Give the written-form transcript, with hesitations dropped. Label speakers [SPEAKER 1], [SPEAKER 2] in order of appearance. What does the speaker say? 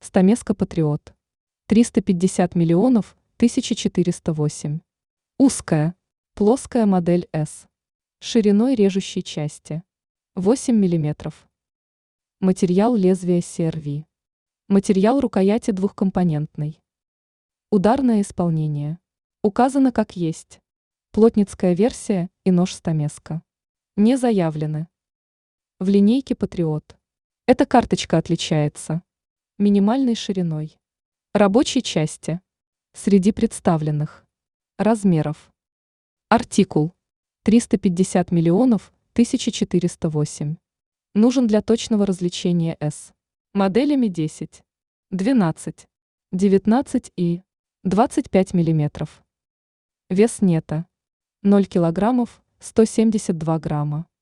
[SPEAKER 1] Стамеска Патриот. 350 миллионов 1408. Узкая, плоская модель S. Шириной режущей части 8 мм. Материал лезвия CRV. Материал рукояти двухкомпонентный. Ударное исполнение. Указано как есть. Плотницкая версия и нож стамеска. Не заявлены. В линейке Патриот. Эта карточка отличается минимальной шириной рабочей части среди представленных размеров. Артикул 350 миллионов 1408. Нужен для точного различения S. Моделями 10, 12, 19 и 25 мм. Вес нета 0 килограммов 172 грамма.